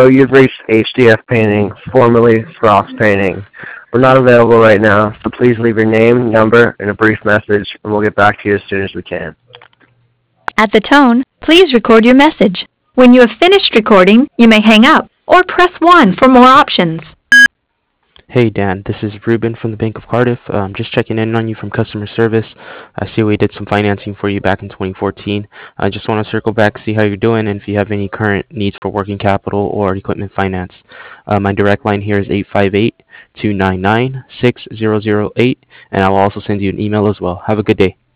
you've reached HDF Painting, formerly Frost Painting. We're not available right now, so please leave your name, number, and a brief message, and we'll get back to you as soon as we can. At the tone, please record your message. When you have finished recording, you may hang up or press 1 for more options. Hey Dan, this is Ruben from the Bank of Cardiff. Just checking in on you from customer service. I see we did some financing for you back in 2014. I just want to circle back, see how you're doing, and if you have any current needs for working capital or equipment finance. My direct line here is 858-299-6008, and I will also send you an email as well. Have a good day.